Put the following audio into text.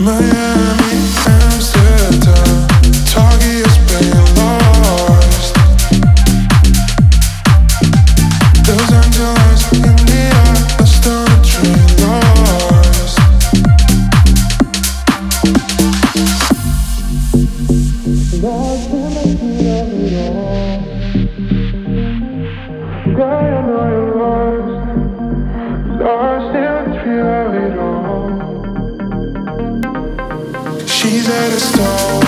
Miami, Amsterdam, Tokyo, Spain, lost. Los Angeles, India, lost on a train, lost. Lost in the heat of it all. Girl, I know you're lost. Lost in the thrill of it all. She's at a stall.